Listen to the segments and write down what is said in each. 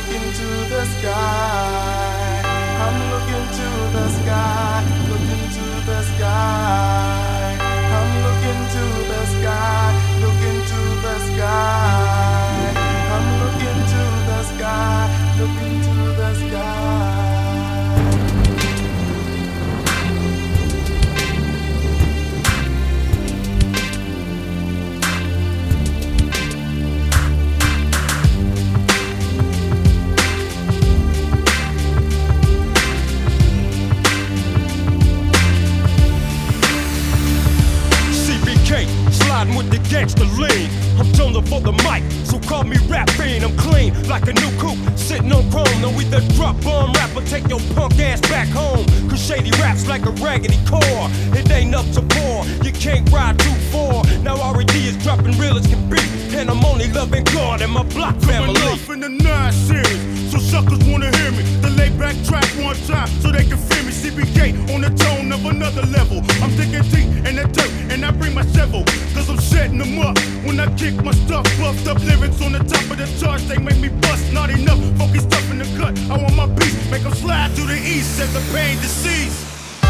looking to the sky. I'm looking to the sky, looking to the sky. I'm looking to the sky, looking to the sky. I'm looking to the sky, looking to the sky. Sliding with the gangster lean. I'm chosen for the mic, so call me rap fiend. I'm clean like a new coupe, sitting on chrome. Now either drop bomb rap or take your punk ass back home. Cause shady raps like a raggedy core. It ain't up to par, you can't ride too far. Now R.E.D. is dropping real as can be, and I'm only loving God and my block family. Enough in the 9 series, so suckers wanna hear me. The laid back track one time, so they can feel me. CBK on the tone of another level. I'm digging deep in the dirt, and I bring my shovel. Cause I'm setting them up when I kick my stuff. Buffed up lyrics on the top of the charts, they make me bust. Not enough, focus stuff in the cut. I want my beats, make them slide to the east as the pain deceased.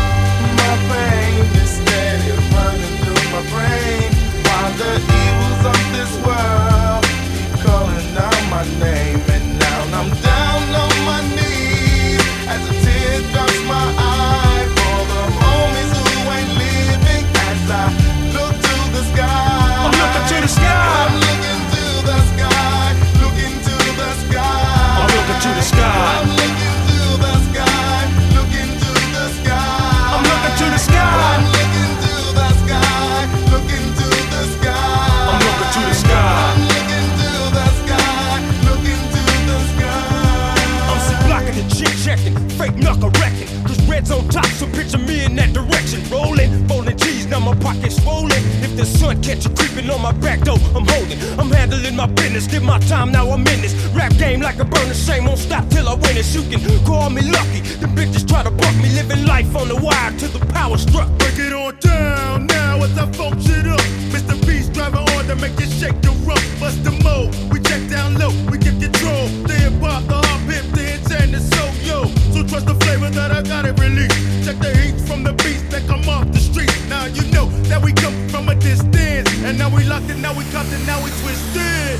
My pain is steady running through my brain, while the evils of this world keep calling out my name. And now I'm down on my knees as a tear drops my eye for the homies who ain't living. As I look to the sky, I'm looking to the sky. I'm looking to the sky, looking to the sky. I'm looking to the sky. I'm looking to the sky, looking to the sky. I'm looking to the sky. I'm looking to the sky, looking to the sky. I'm looking to the sky. I'm looking to the sky, looking to the sky. I'm see blocking the chick checking, fake knuckle wrecking. Cause red's on top, so picture me in that direction. Rolling, folding cheese, now my pocket's swollen. If the sun catch you creeping on my back door, I'm holding. I'm handling my business, give my time, now I'm in this rap game like a burner shame. Won't stop till I win it. You can call me lucky, the bitches try to buck me. Living life on the wire till the power struck. Break it on down now as I funk shit up. Mr. Beast driving on to make you shake the rough. Bust the mode, we check down low, we get control. The hip hop, the hop hip, the intent is so yo. So trust the flavor that I got it released. Check the heat from the beats that come off the street. Now you know that we come from a distance, and now we locked it, now we copped it, now we twisted.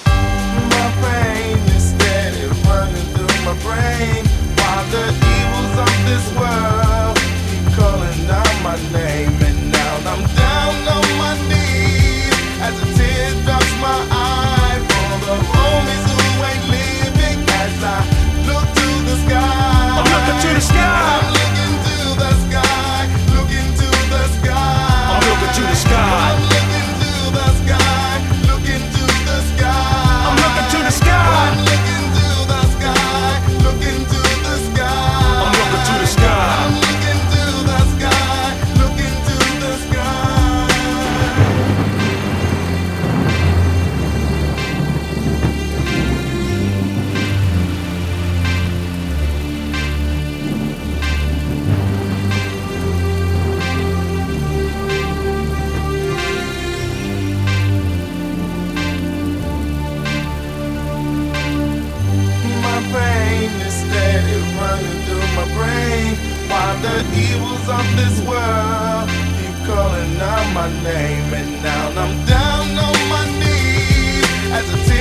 My pain is steady running through my brain, while the evils of this world keep calling out my name. And now I'm down on my knees as a tear drops my eye for the homies who ain't living. As I look to the sky, I'm looking to the sky. I'm looking to the sky, looking to the sky. I'm looking to the sky. I'm looking to the sky, looking to the sky. I'm looking to the sky. I'm looking to the sky, looking to the sky. I'm looking to the sky. I'm looking to the sky, looking to the sky. My pain is steady running through my brain, while the evils of this world keep calling out my name. And now I'm down on my knees as a